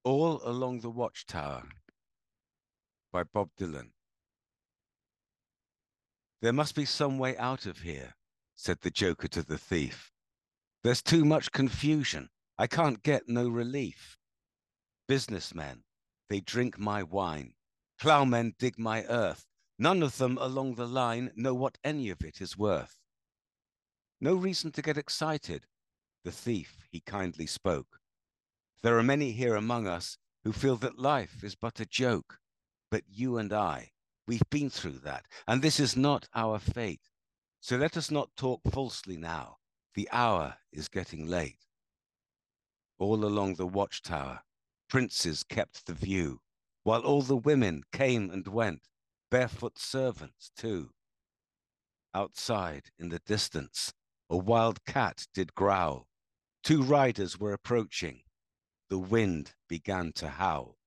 All Along the Watchtower by Bob Dylan. There must be some way out of here, said the Joker to the thief. There's too much confusion. I can't get no relief. Businessmen, they drink my wine. Ploughmen dig my earth. None of them along the line know what any of it is worth. No reason to get excited, the thief, he kindly spoke. There are many here among us who feel that life is but a joke. But you and I, we've been through that, and this is not our fate. So let us not talk falsely now. The hour is getting late. All along the watchtower, princes kept the view, while all the women came and went, barefoot servants too. Outside, in the distance, a wild cat did growl. Two riders were approaching. The wind began to howl.